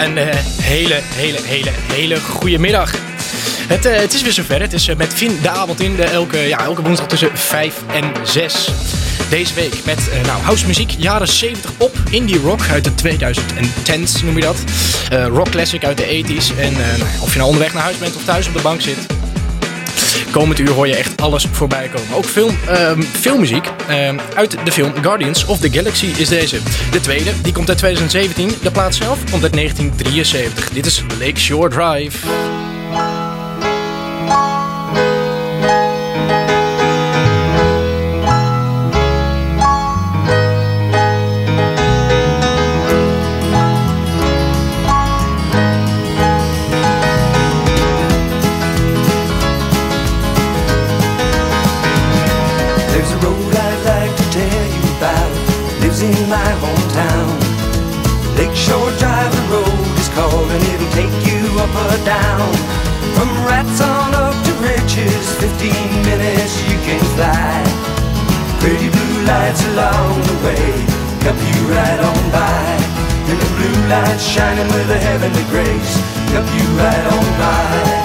Een hele goede middag. Het is weer zover. Het is met Fien de avond in. Elke woensdag tussen 5 en 6. Deze week met house muziek. Jaren 70 pop. Indie rock uit de 2010's noem je dat. Rock classic uit de 80's. En of je nou onderweg naar huis bent of thuis op de bank zit. Komend uur hoor je echt alles voorbij komen. Ook filmmuziek uit de film Guardians of the Galaxy is deze. De tweede, die komt uit 2017. De plaat zelf komt uit 1973. Dit is Lakeshore Drive. In my hometown, Lakeshore Drive, the road is called, and it'll take you up or down. From rats on up to riches, 15 minutes you can fly. Pretty blue lights along the way help you right on by, and the blue lights shining with a heavenly grace help you right on by.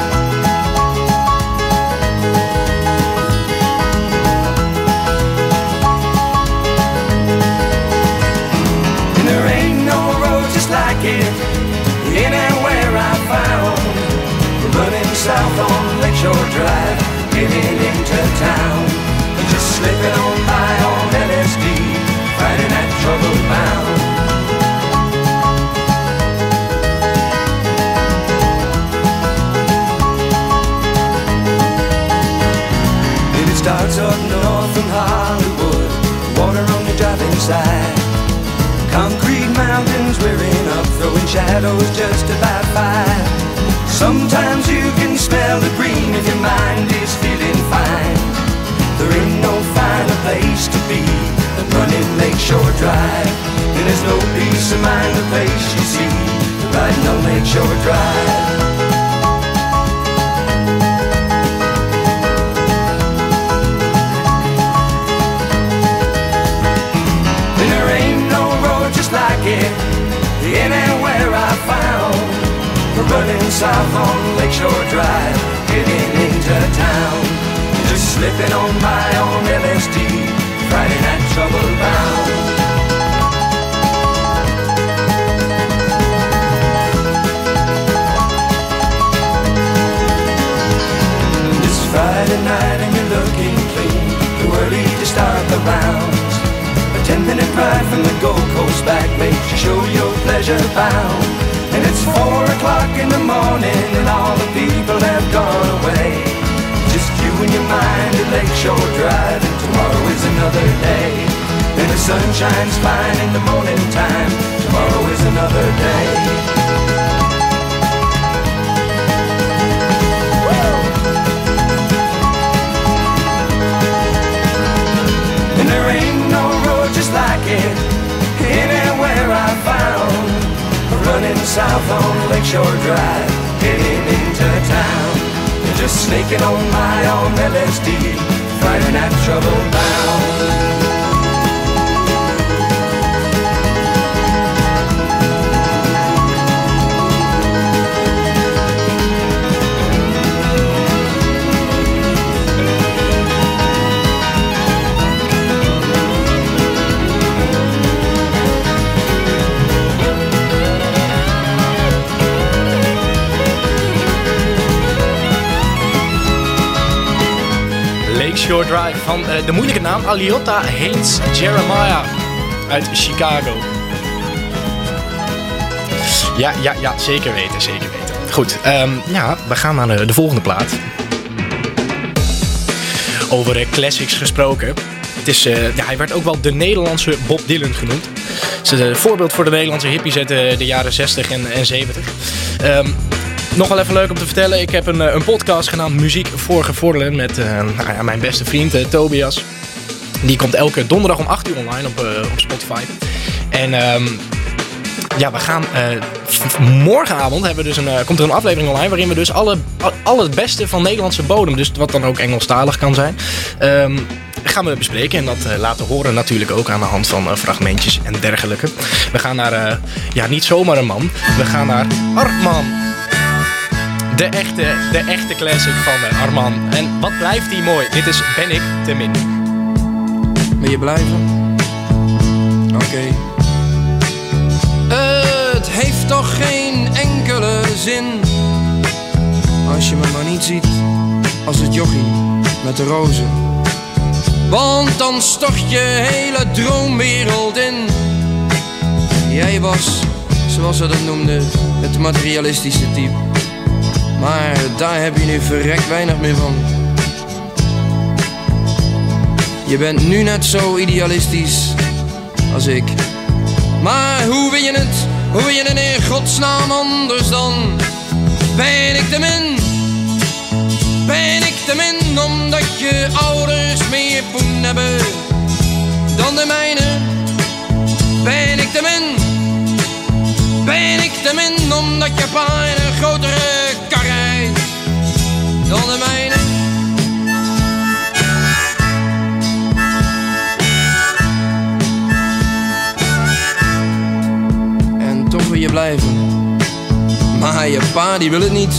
Like it, anywhere I found. Running south on Lakeshore Drive, getting into town. Just slipping on by on LSD, fighting that trouble bound. And it starts up north from Hollywood, water on the driving side. Concrete mountains rearing up, throwing shadows just about 5. Sometimes you can smell the green if your mind is feeling fine. There ain't no finer place to be than running Lakeshore Drive. And there's no peace of mind the place you see riding on Lakeshore Drive. Like it, anywhere I found. Running south on Lakeshore Drive, getting into town. Just slipping on by on LSD, fighting that trouble bound. It's Friday night and you're looking clean, too early to start the rounds. 10-minute ride from the Gold Coast back makes you show your pleasure bound. And it's 4 o'clock in the morning and all the people have gone away. Just you and your mind at Lakeshore Drive, and tomorrow is another day. And the sun shines fine in the morning time, tomorrow is another day. And there ain't no road just like it, anywhere I found. Running south on Lakeshore Drive, getting into town. Just snaking on by on LSD, fighting that trouble bound. Lakeshore Drive van de moeilijke naam Aliota Haynes Jeremiah uit Chicago. Ja, zeker weten. Goed, we gaan naar de volgende plaat. Over classics gesproken. Het is, hij werd ook wel de Nederlandse Bob Dylan genoemd. Het is een voorbeeld voor de Nederlandse hippies uit de jaren 60 en 70. Nog wel even leuk om te vertellen. Ik heb een podcast genaamd Muziek voor Gevorderden met mijn beste vriend Tobias. Die komt elke donderdag om 8 uur online op Spotify. En we gaan morgenavond komt er een aflevering online waarin we dus al het beste van Nederlandse bodem, dus wat dan ook Engelstalig kan zijn, gaan we bespreken en dat laten horen natuurlijk ook aan de hand van fragmentjes en dergelijke. We gaan naar, niet zomaar een man, we gaan naar Arman. De echte classic van Arman. En wat blijft die mooi? Dit is Ben ik te min. Wil je blijven? Oké. Het heeft toch geen enkele zin als je me maar niet ziet als het jochie met de rozen. Want dan stort je hele droomwereld in. Jij was, zoals ze dat noemden, het materialistische type. Maar daar heb je nu verrekt weinig meer van. Je bent nu net zo idealistisch als ik. Maar hoe wil je het? Hoe wil je het in godsnaam anders dan? Ben ik te min? Ben ik te min omdat je ouders meer poen hebben dan de mijne? Ben ik te min? Ben ik te min omdat je pa een grotere kar rijdt dan de mijne? En toch wil je blijven, maar je pa die wil het niet.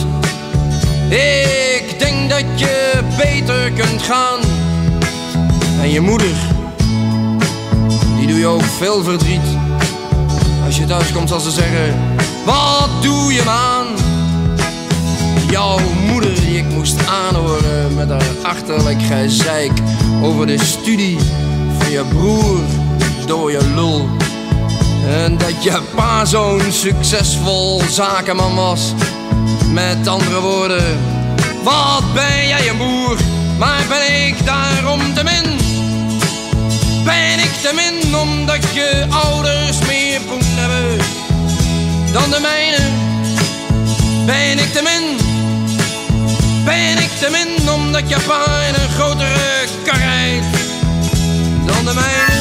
Ik denk dat je beter kunt gaan. En je moeder, die doe je ook veel verdriet. Als je thuis komt zal ze zeggen, wat doe je man? Jouw moeder die ik moest aanhoren met haar achterlijk gezeik over de studie van je broer door je lul. En dat je pa zo'n succesvol zakenman was. Met andere woorden, wat ben jij een boer, maar ben ik daarom te min? Ben ik te min omdat je ouders meer poen hebben dan de mijne? Ben ik te min? Ben ik te min omdat je pa een grotere kar rijdt dan de mijne?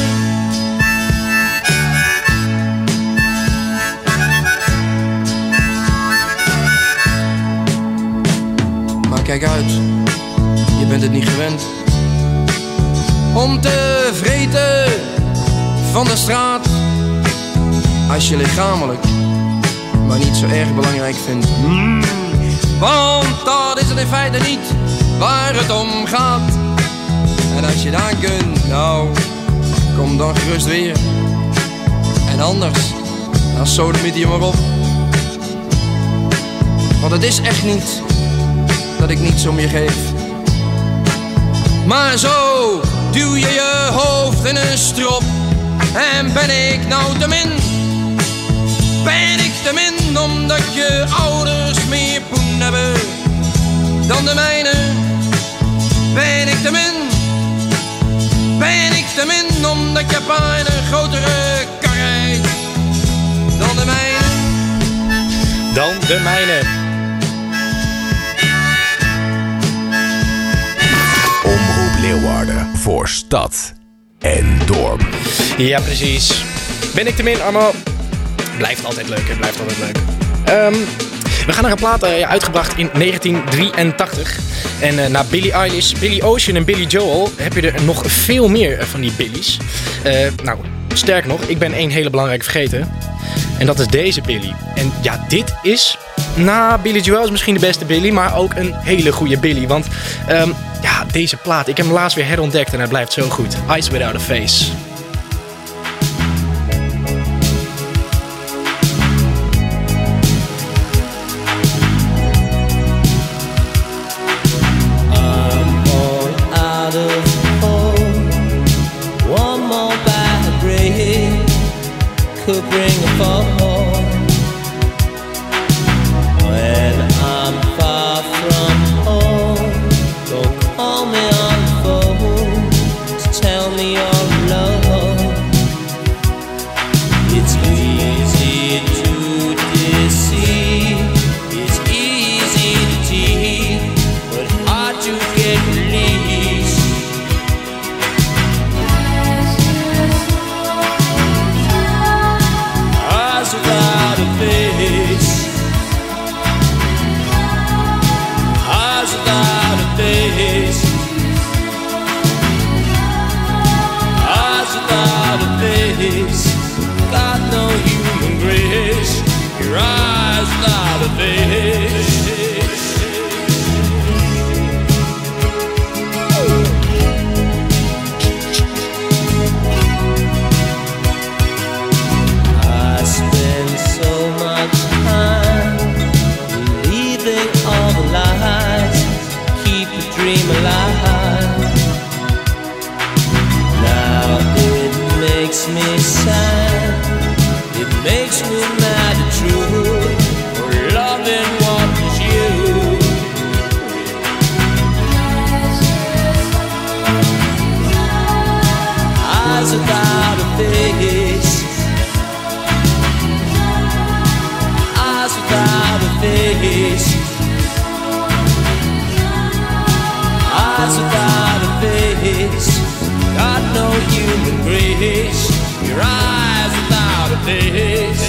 Maar kijk uit, je bent het niet gewend om te vreten van de straat. Als je lichamelijk maar niet zo erg belangrijk vindt. Want dat is het in feite niet waar het om gaat. En als je daar kunt, nou, kom dan gerust weer. En anders, dan sodemiet je maar op. Want het is echt niet dat ik niets om je geef. Maar zo duw je je hoofd in een strop. En ben ik nou te min? Ben ik te min omdat je ouders meer poen hebben dan de mijne? Ben ik te min? Ben ik te min omdat je pa een grotere kar rijdt dan de mijne? Dan de mijne. Omroep Leeuwarden voor stad en dorp. Ja, precies. Ben ik te min, Armo? Blijft altijd leuk, hè? Blijft altijd leuk. We gaan naar een plaat uitgebracht in 1983. En na Billie Eilish, Billy Ocean en Billy Joel heb je er nog veel meer van die Billies. Nou, sterker nog, ik ben één hele belangrijke vergeten. En dat is deze Billy. En ja, dit is... Billy Joel is misschien de beste Billy, maar ook een hele goede Billy. Want deze plaat, ik heb hem laatst weer herontdekt en hij blijft zo goed. Eyes Without a Face. Could bring a fall when I'm far from home. Don't call me on the phone to tell me you're alone. face. Eyes without a face. Got no human grace. Your eyes without a face.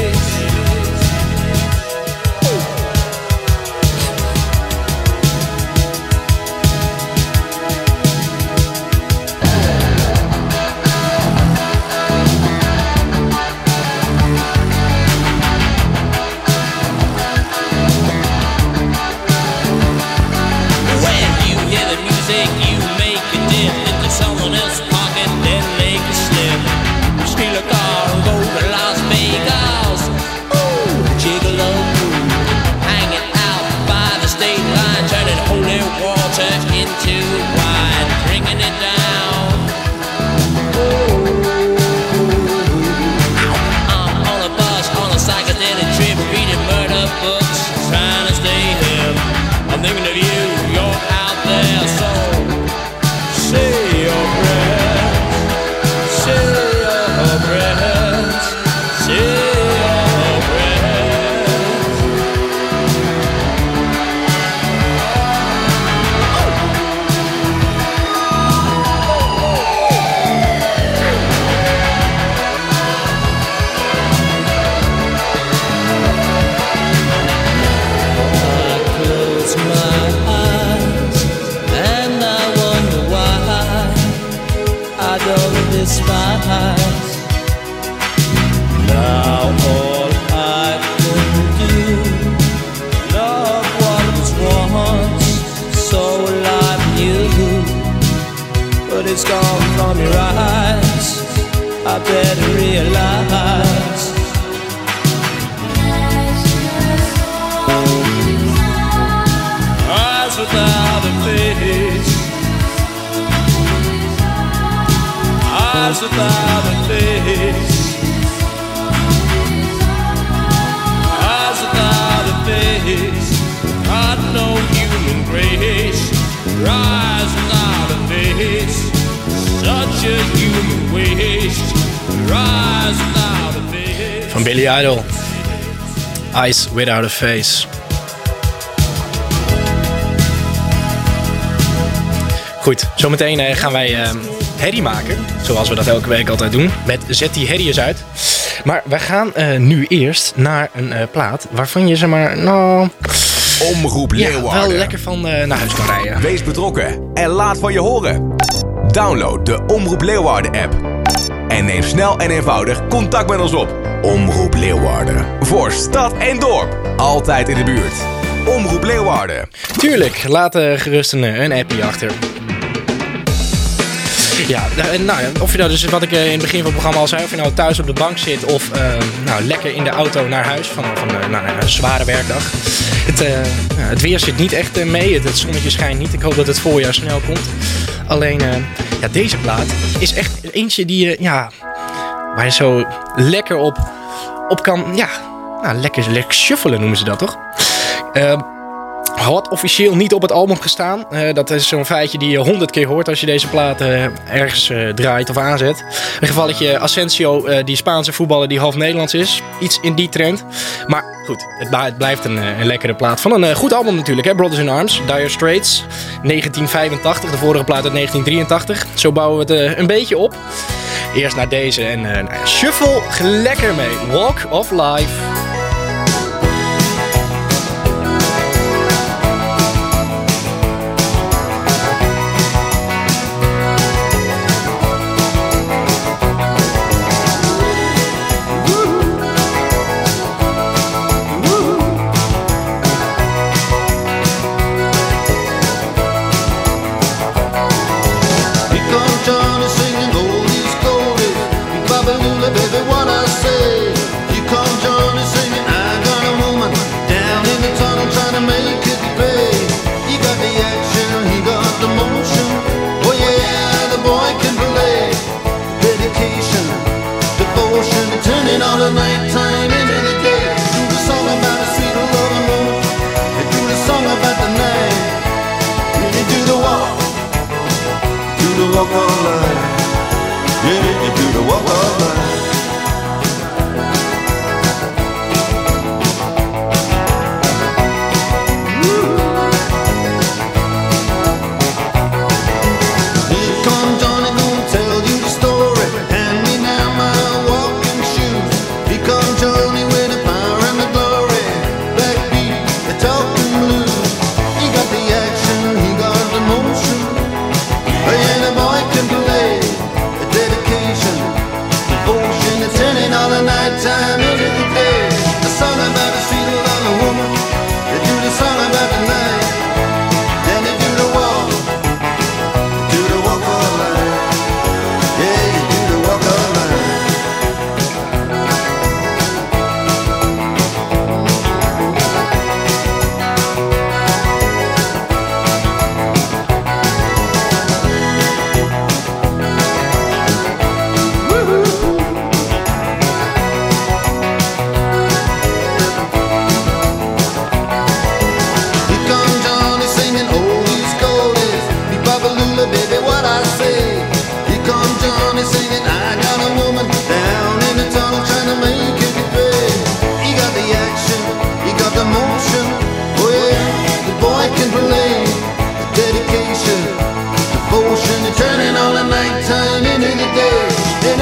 Someone else's pocket, then make a slip. Steal a car and go to Las Vegas. Ooh, gigolo, hanging out by the state line, turning holy water into wine, drinking it down. Ooh, I'm on a bus on a psychedelic trip, reading murder books, trying to stay hip. I'm thinking of you, you're out there, so say your prayers, say your prayers, say your prayers. I close my eyes and I wonder why I don't despise. Now all I can do, love what was once so alive in you, but it's gone from your eyes. I better realize. Eyes without a face. Eyes without a face. Eyes without a face. Got no human grace. Eyes without a face. Such a human waste. Eyes without a face. Van Billy Idol. Eyes Without a Face. Goed, zometeen gaan wij herrie maken. Zoals we dat elke week altijd doen. Met Zet die herrie eens uit. Maar wij gaan nu eerst naar een plaat waarvan je zeg maar, nou... Omroep ja, Leeuwarden. wel lekker van naar huis kan rijden. Wees betrokken en laat van je horen. Download de Omroep Leeuwarden app. En neem snel en eenvoudig contact met ons op. Omroep Leeuwarden. Voor stad en dorp. Altijd in de buurt. Omroep Leeuwarden. Tuurlijk, laat gerust een appie achter. Ja, nou, of je nou dus wat ik in het begin van het programma al zei, of je nou thuis op de bank zit of nou, lekker in de auto naar huis van een zware werkdag. Het weer zit niet echt mee, het zonnetje schijnt niet. Ik hoop dat het voorjaar snel komt. Alleen, ja, deze plaat is echt eentje die waar je zo lekker op kan, ja, nou, lekker shuffelen noemen ze dat toch? Had officieel niet op het album gestaan. Dat is zo'n feitje die je 100 keer hoort als je deze plaat ergens draait of aanzet. Een gevalletje Asensio, die Spaanse voetballer die half Nederlands is. Iets in die trend. Maar goed, het blijft een lekkere plaat. Van een goed album natuurlijk, hè? Brothers in Arms, Dire Straits, 1985. De vorige plaat uit 1983. Zo bouwen we het een beetje op. Eerst naar deze en shuffle lekker mee. Walk of Life. Baby, what I say, you come join me singing.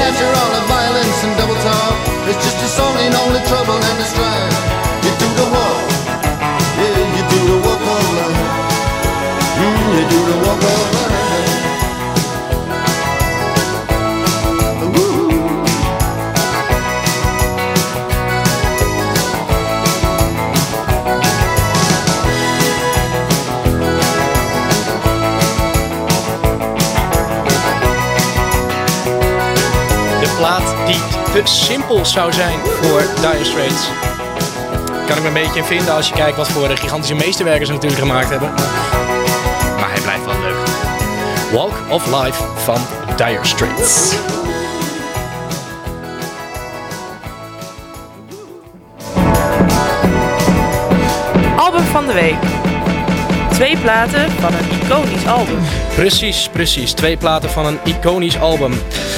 after all the violence and double talk, it's just a song in all the trouble and the strife. You do the walk, yeah, you do the walk of life. You do the walk of life. Plaat die te simpel zou zijn voor Dire Straits. Kan ik me een beetje in vinden als je kijkt wat voor gigantische meesterwerken ze natuurlijk gemaakt hebben. Maar hij blijft wel leuk. Walk of Life van Dire Straits. Album van de week. 2 platen van een iconisch album. Precies. 2 platen van een iconisch album.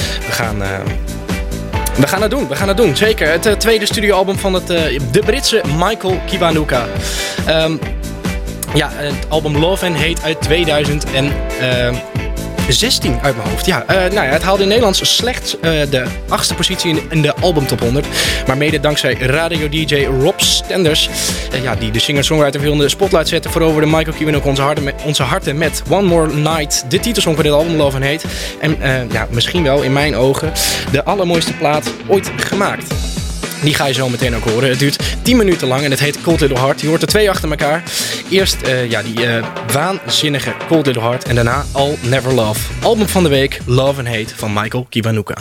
We gaan het doen, zeker. Het tweede studioalbum van de Britse Michael Kiwanuka. Het album Love and Hate uit 2016 uit mijn hoofd. Het haalde in Nederland slechts de 8e positie in de albumtop 100. Maar mede dankzij radio-dj Rob Stenders, die de singer-songwriter veel in de spotlight zette, veroverde Michael Kiwanuka onze harten met One More Night, de titelsong van dit album Love and Hate. En misschien wel in mijn ogen de allermooiste plaat ooit gemaakt. Die ga je zo meteen ook horen. Het duurt 10 minuten lang en het heet Cold Little Heart. Je hoort er 2 achter elkaar. Eerst die waanzinnige Cold Little Heart en daarna I'll Never Love. Album van de week, Love and Hate van Michael Kiwanuka.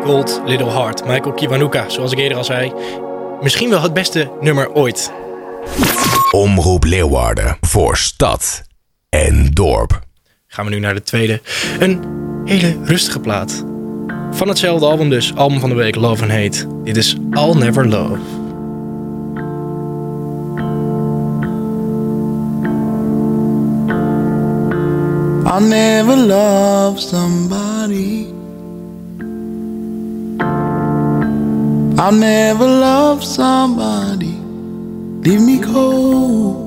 Cold Little Heart. Michael Kiwanuka, zoals ik eerder al zei. Misschien wel het beste nummer ooit. Omroep Leeuwarden voor stad en dorp. Gaan we nu naar de tweede. Een hele rustige plaat. Van hetzelfde album dus. Album van de week, Love and Hate. Dit is I'll Never Love. I'll never love somebody. I'll never love somebody. Leave me cold.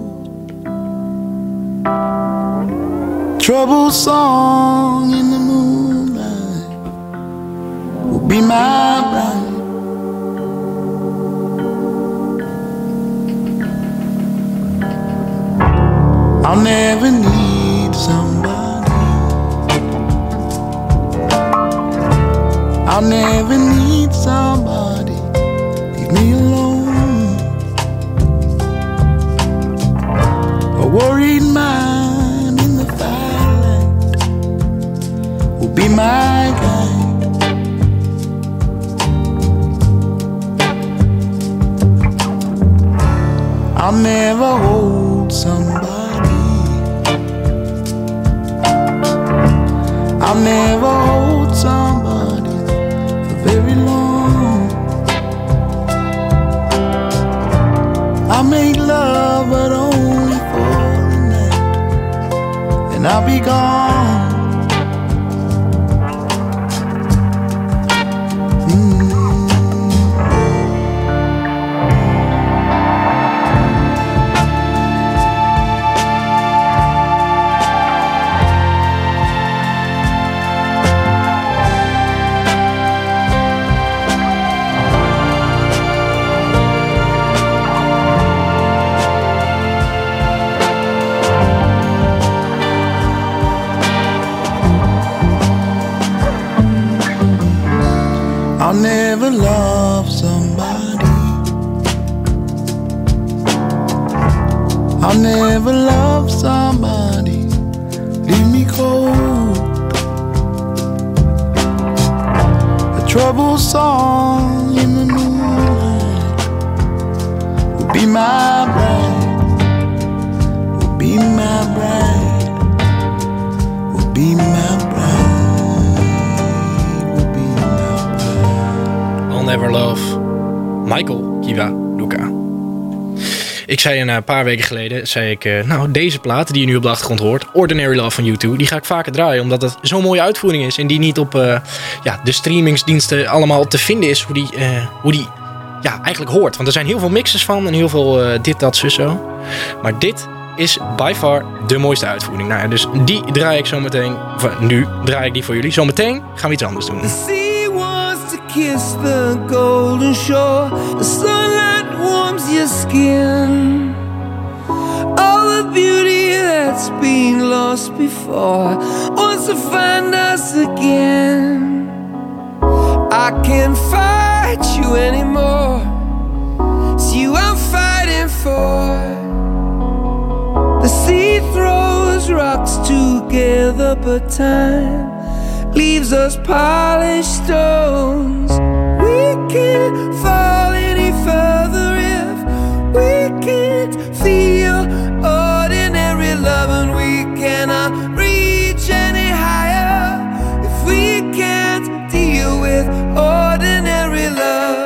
Trouble song in the moonlight will be my bride. I'll never need somebody. I'll never need somebody. Leave me alone. A worried mind in the firelight will be my guide. I'll never hold somebody. I'll never hold somebody very long. I make love but only for a night, and I'll be gone. I'll never love somebody. I'll never love somebody. Leave me cold. A troubled song in the moonlight will be my bride. Will be my bride. Will be my bride. Never Love, Michael Kiwanuka. Ik zei een paar weken geleden, deze plaat die je nu op de achtergrond hoort, Ordinary Love van U2, die ga ik vaker draaien, omdat het zo'n mooie uitvoering is en die niet op de streamingsdiensten allemaal te vinden is, hoe die eigenlijk hoort. Want er zijn heel veel mixes van en heel veel dit, dat, zo. Maar dit is by far de mooiste uitvoering. Nou, dus die draai ik zo meteen, nu draai ik die voor jullie. Zometeen gaan we iets anders doen. Kiss the golden shore. The sunlight warms your skin. All the beauty that's been lost before wants to find us again. I can't fight you anymore. It's you I'm fighting for. The sea throws rocks together, but time leaves us polished stones. We can't fall any further if we can't feel ordinary love, and we cannot reach any higher if we can't deal with ordinary love.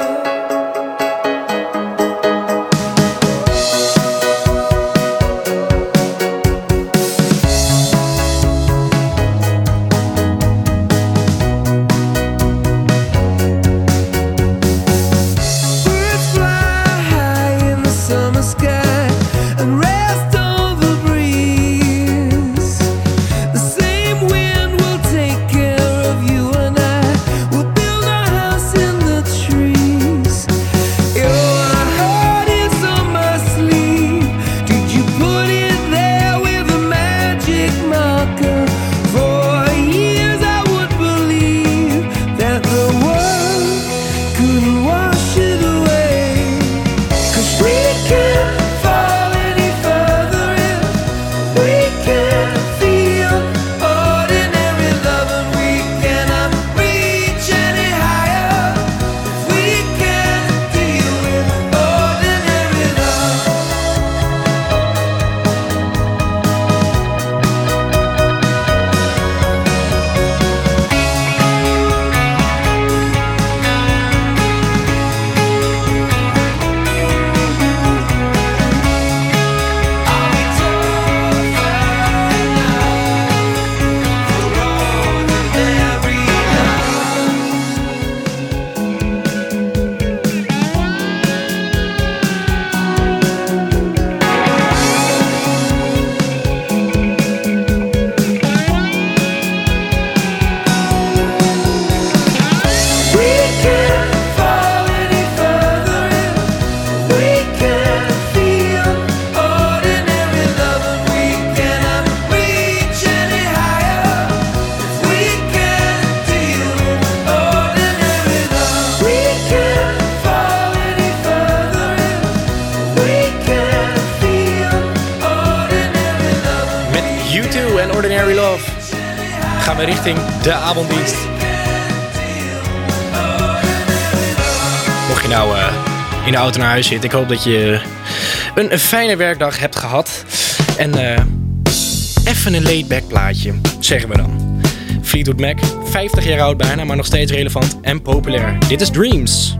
Ordinary Love. Gaan we richting de avonddienst. Mocht je nou in de auto naar huis zitten, ik hoop dat je een fijne werkdag hebt gehad. En even een laid-back plaatje, zeggen we dan. Fleetwood Mac, 50 jaar oud bijna, maar nog steeds relevant en populair. Dit is Dreams.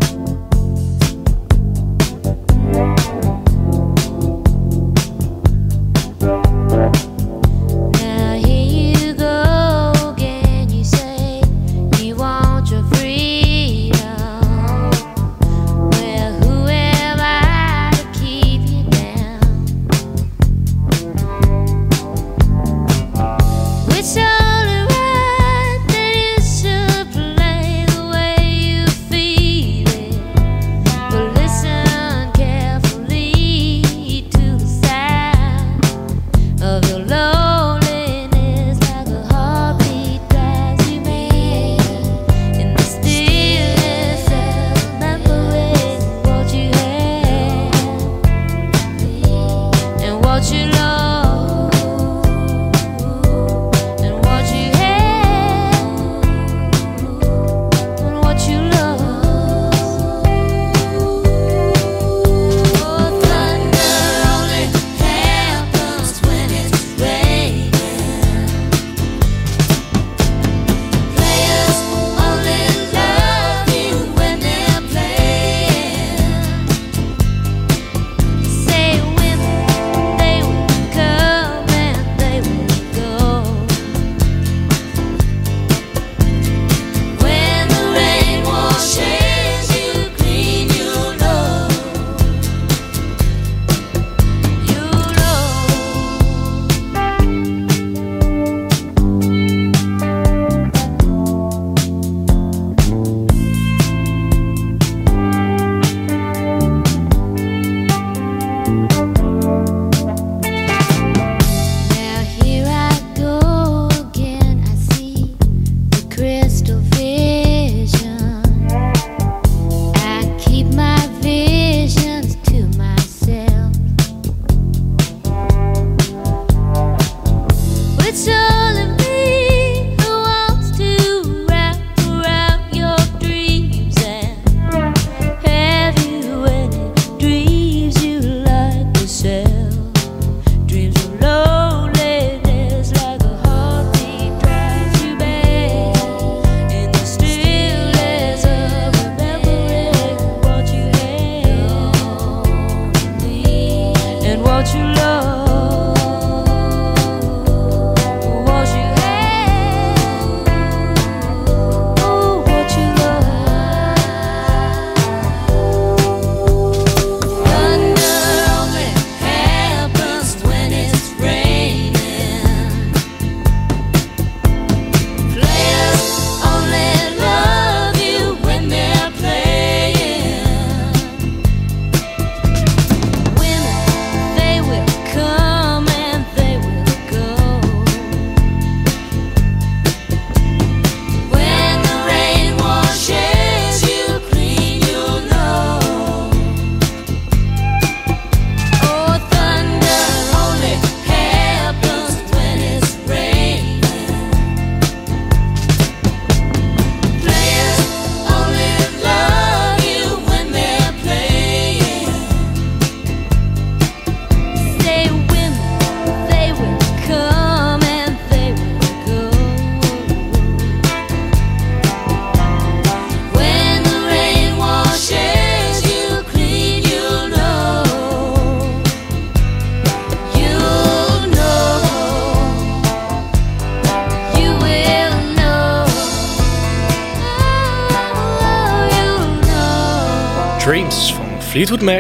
Dreams van Fleetwood Mac.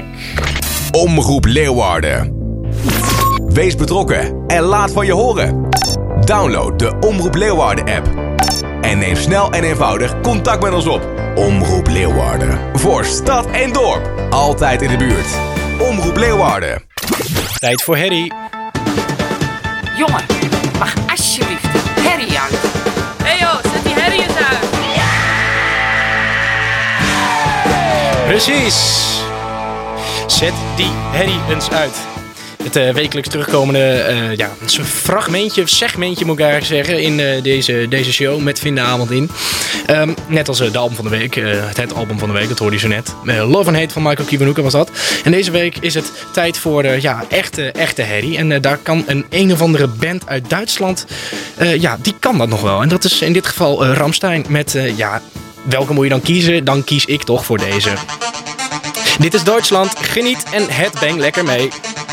Omroep Leeuwarden. Wees betrokken en laat van je horen. Download de Omroep Leeuwarden app. En neem snel en eenvoudig contact met ons op. Omroep Leeuwarden. Voor stad en dorp. Altijd in de buurt. Omroep Leeuwarden. Tijd voor Harry. Jongen, mag alsjeblieft de Harry uit? Hey joh, zet die Harry eens uit. Precies. Zet die Harry eens uit. Het wekelijks terugkomende segmentje moet ik eigenlijk zeggen in deze show met Vind de Avond in. Net als de album van de week, het album van de week, dat hoorde je zo net. Love and Hate van Michael Kiwanuka was dat. En deze week is het tijd voor echte herrie. En daar kan een of andere band uit Duitsland, die kan dat nog wel. En dat is in dit geval Rammstein met, welke moet je dan kiezen? Dan kies ik toch voor deze. Dit is Duitsland, geniet en headbang lekker mee.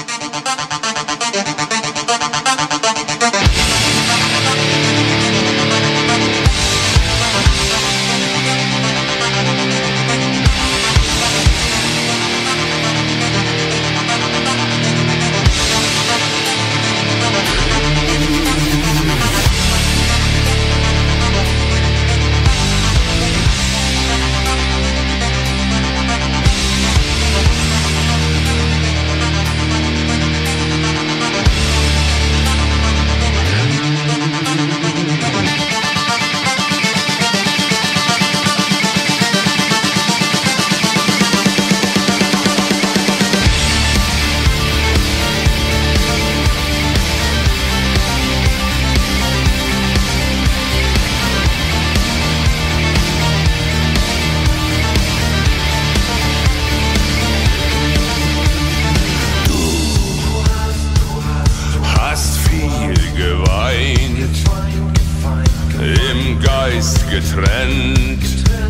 Getrennt,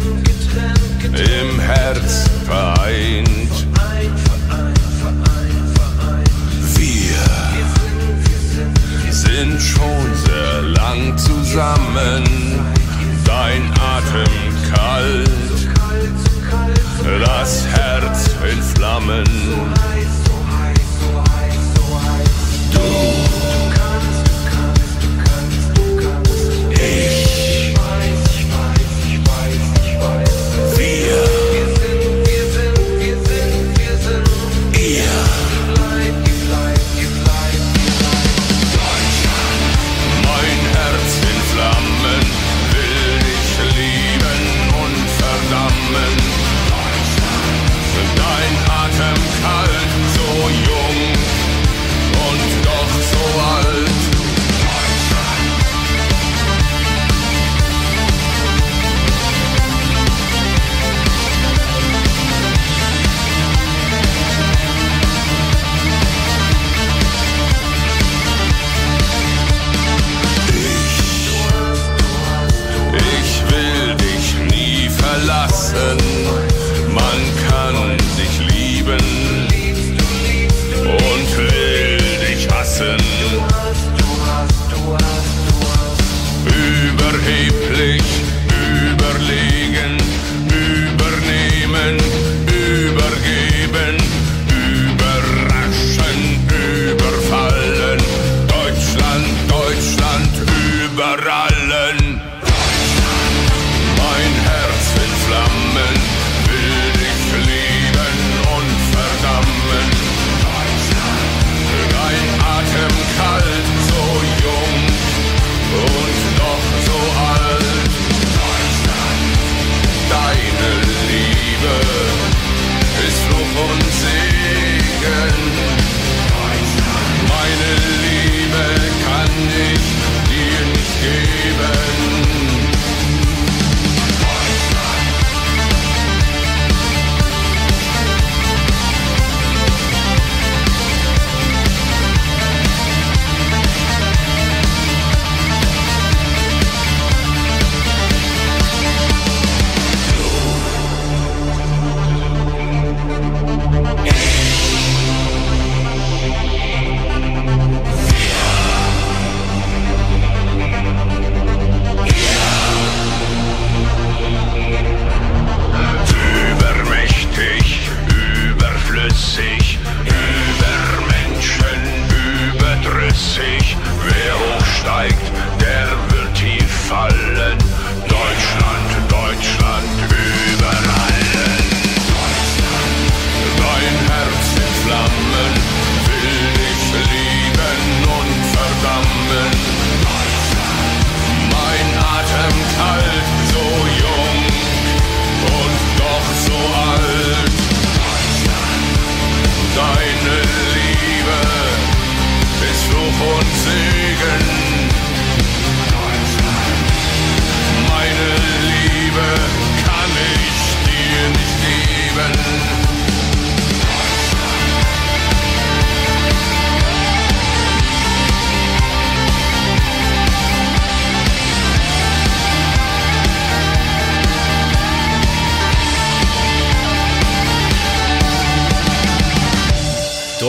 im Herz vereint. Wir sind schon sehr lang zusammen, dein Atem kalt, das Herz in Flammen.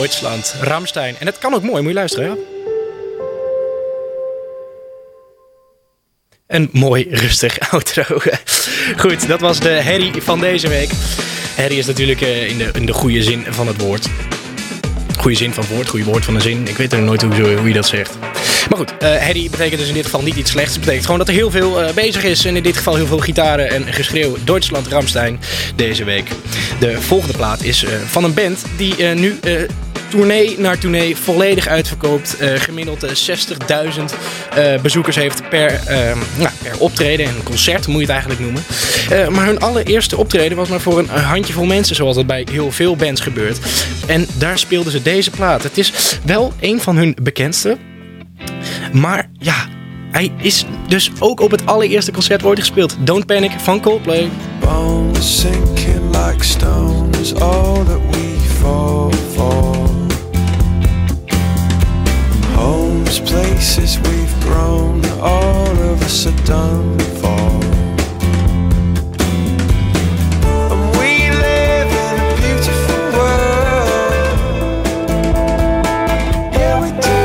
Duitsland, Rammstein. En het kan ook mooi, moet je luisteren. Ja? Een mooi rustig outro. Goed, dat was de herrie van deze week. Herrie is natuurlijk in de goede zin van het woord. Goede zin van het woord, goede woord van de zin. Ik weet er nooit hoe je dat zegt. Maar goed, herrie betekent dus in dit geval niet iets slechts. Het betekent gewoon dat er heel veel bezig is. En in dit geval heel veel gitaren en geschreeuw. Duitsland, Rammstein deze week. De volgende plaat is van een band die nu tournee naar tournee volledig uitverkoopt. Gemiddeld 60.000 bezoekers heeft per optreden. En concert moet je het eigenlijk noemen. Maar hun allereerste optreden was maar voor een handjevol mensen. Zoals dat bij heel veel bands gebeurt. En daar speelden ze deze plaat. Het is wel een van hun bekendste. Maar ja, hij is dus ook op het allereerste concert ooit gespeeld. Don't Panic van Coldplay. Bones sinking like stones, all that we fall for. Homes, places we've grown, all of us are done for. And we live in a beautiful world. Yeah, we do.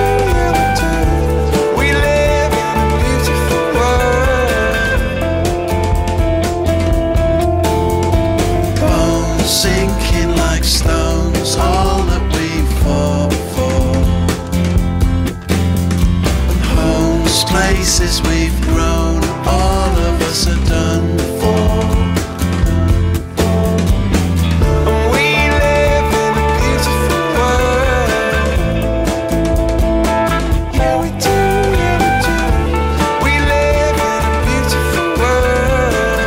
Sinking like stones, all that we fought for. And homes, places we've grown, all of us are done for. And we live in a beautiful world. Yeah, we do, yeah, we do. We live in a beautiful world.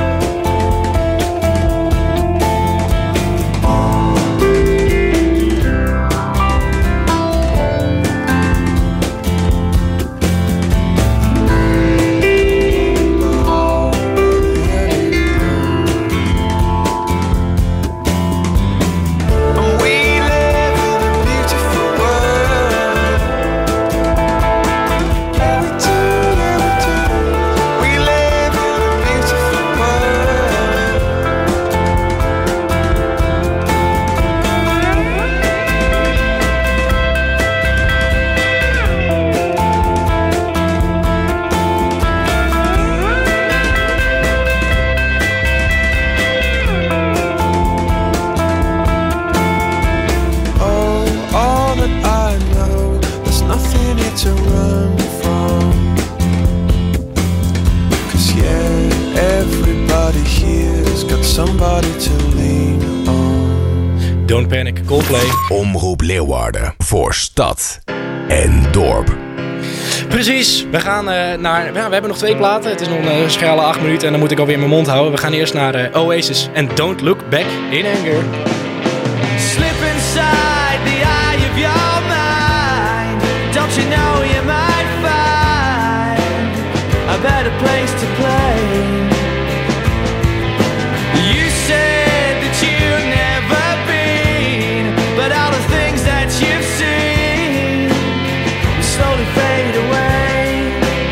Don't Panic, Coldplay. Omroep Leeuwarden voor stad en dorp. Precies, we gaan naar... we hebben nog 2 platen. Het is nog een schrale 8 minuten en dan moet ik alweer mijn mond houden. We gaan eerst naar Oasis en Don't Look Back in Anger. Slip inside the eye of your mind. Don't you know you might find a better place to play? You said that you've never been, but all the things that you've seen slowly fade away.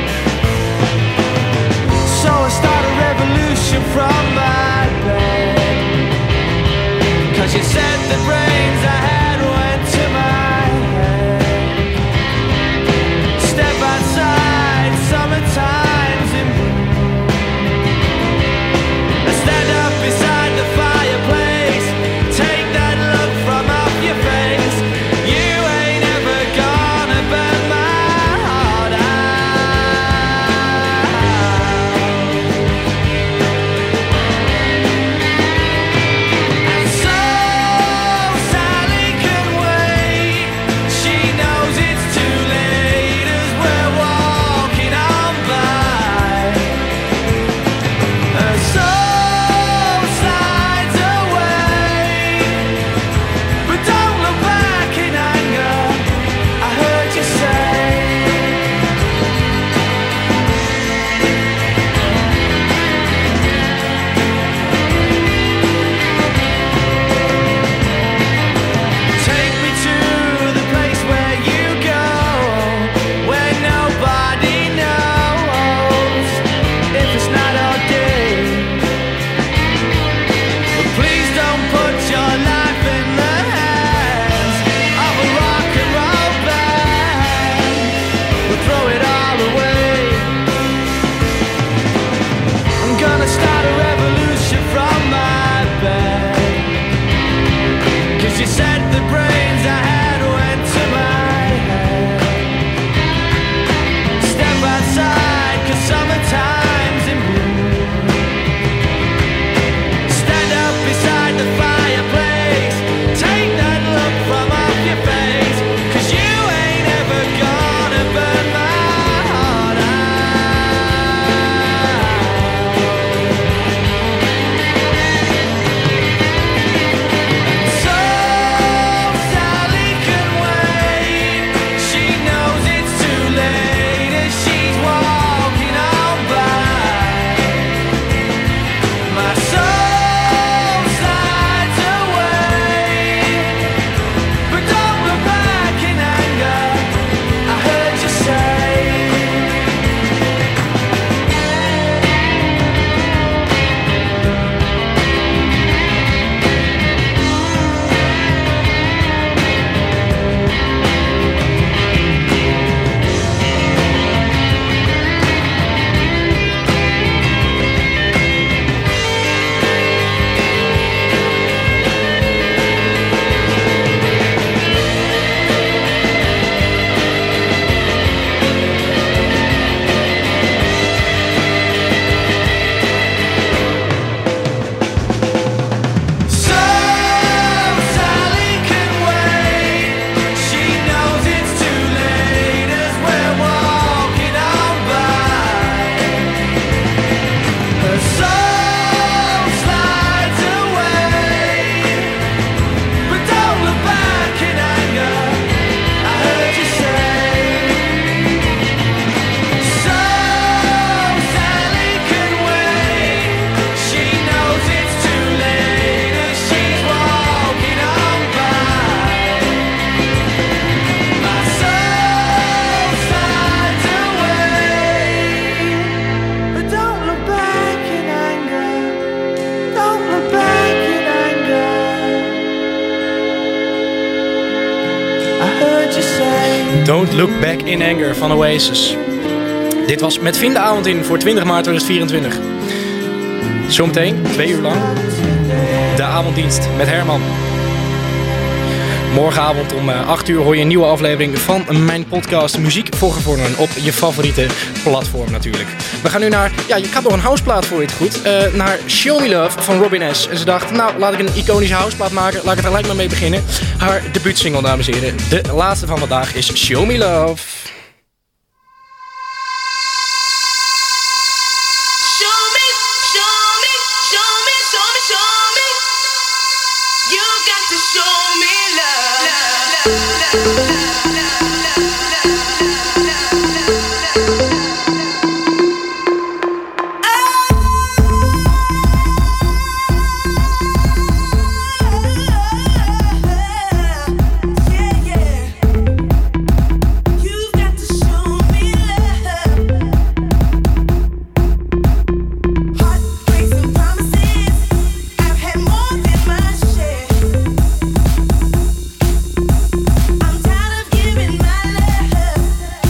So I start a revolution from my bed, 'cause you said the brains I had went to my head. Step outside, summertime's in bloom. She said the brains I had went to my head. Step outside, 'cause summertime's in bloom. Stand up beside the fireplace. Take that look from off your face, 'cause you ain't ever gonna burn my heart out. So Sally can wait. She knows it's too late as she's walking on by. My soul slides away, but don't look back in anger. I heard you say. So Sally can wait. She knows it's too late as we're walking on by. Her soul slides away, but don't look back in anger. I heard you say. So Sally can wait. She knows it's too late as she's walking on by. My soul slides away, but don't look back in anger. Don't look back in anger. I heard you say. Don't Look Back in Anger van Oasis. Dit was Met Vrienden avond in voor 20 maart 2024. Zometeen, 2 uur lang, de avonddienst met Herman. Morgenavond om 8 uur hoor je een nieuwe aflevering van mijn podcast Muziek voor Gevorderden op je favoriete platform natuurlijk. We gaan nu naar, je had nog een houseplaat voor je het goed, naar Show Me Love van Robin S. En ze dacht, nou laat ik een iconische houseplaat maken, laat ik er gelijk maar mee beginnen. Haar debuutsingle, dames en heren. De laatste van vandaag is Show Me Love. Show me, show me, show me, show me, show me. You got to show me love. You've got to show me love. Heartbreaks and promises, I've had more than my share. I'm tired of giving my love.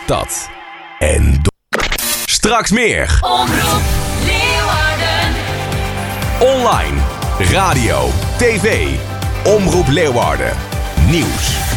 stad en dorp. Straks meer. Omroep Leeuwarden. Online, radio, tv. Omroep Leeuwarden. Nieuws.